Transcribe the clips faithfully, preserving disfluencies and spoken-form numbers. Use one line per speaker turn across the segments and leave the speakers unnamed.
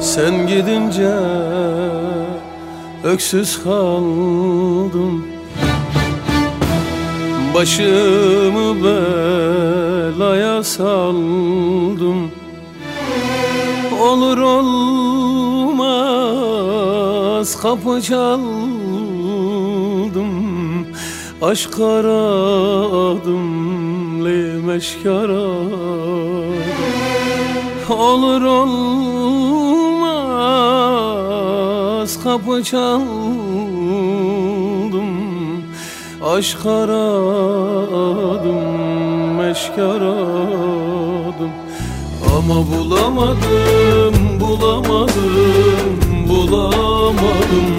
Sen gidince öksüz kaldım, başımı belaya saldım. Olur olmaz kapı çaldım, aşk aradım, lemeşk aradım. Olur olmaz kapı çaldım, aşk aradım, meşk aradım. Ama bulamadım, bulamadım, bulamadım.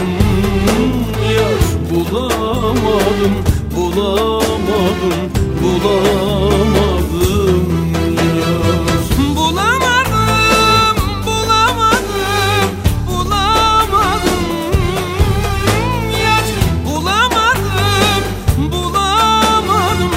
Yar bulamadım, bulamadım, bulamadım. Yar
bulamadım, bulamadım, bulamadım. Yar bulamadım, bulamadım,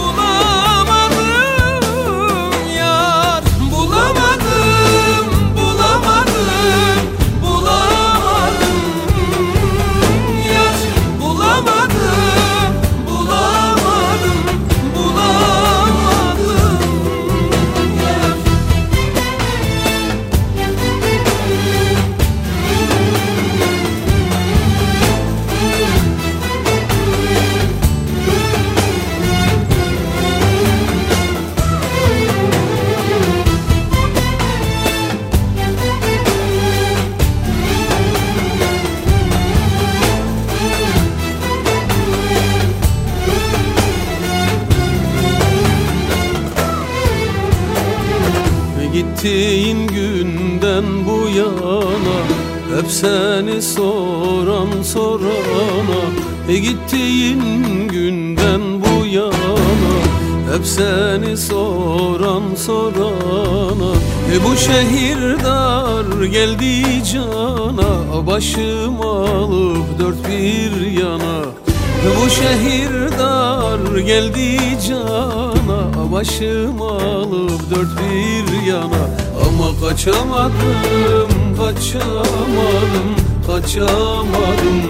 bulamadım. Yar bulamadım, bulamadım, bulamadım. Yar bulamadım, bulamadım, bulamadım.
Gittiğin günden bu yana hep seni soran sorana. E gittiğin günden bu yana hep seni soran sorana. E bu şehir dar geldi cana, başım alıp dört bir yana. Bu şehir dar geldi cana, başım alıp dört bir yana. Ama kaçamadım, kaçamadım, kaçamadım.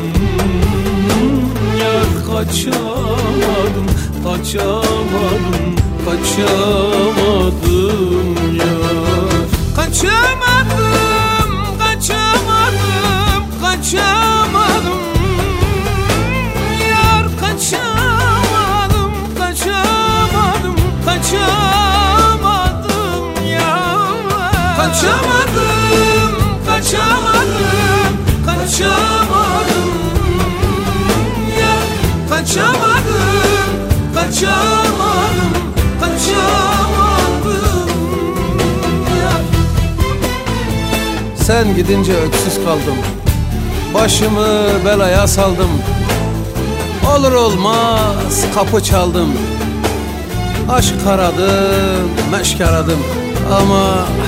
Yar kaçamadım, kaçamadım, kaçamadım yar.
Kaçamadım, kaçamadım, kaçamadım. Yar kaçamadım, kaçamadım, kaçamadım yar. Kaçamadım, kaçamadım, kaçamadım. Yar kaçamadım, kaçamadım, kaçamadım yar.
Sen gidince öksüz kaldım, başımı belaya saldım. Olur olmaz kapı çaldım, aşk aradım, meşk aradım. Ama